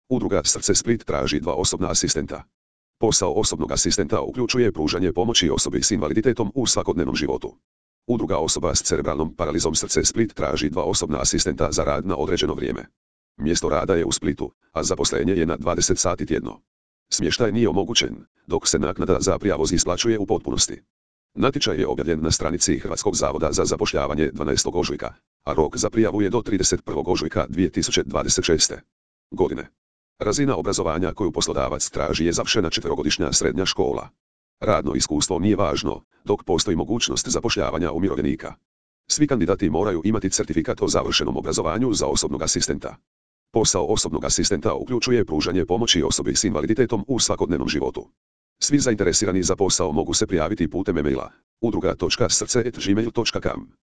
Udruga Srce Split traži 2 osobna asistenta. Posao osobnog asistenta uključuje pružanje pomoći osobi s invaliditetom u svakodnevnom životu. Udruga osoba s cerebralnom paralizom Srce Split traži 2 osobna asistenta za rad na određeno vrijeme. Mjesto rada je u Splitu, a zaposlenje je na 20 sati tjedno. Smještaj nije omogućen, dok se naknada za prijevoz isplaćuje u potpunosti. Natječaj je objavljen na stranici Hrvatskog zavoda za zapošljavanje 12. ožujka, a rok za prijavu je do 31. ožujka 2026. godine. Razina obrazovanja koju poslodavac traži je završena 4-godišnja srednja škola. Radno iskustvo nije važno, dok postoji mogućnost zapošljavanja umirovljenika. Svi kandidati moraju imati certifikat o završenom obrazovanju za osobnog asistenta. Posao osobnog asistenta uključuje pružanje pomoći osobi s invaliditetom u svakodnevnom životu. Svi zainteresirani za posao mogu se prijaviti putem e-maila udruga.srce@gmail.com.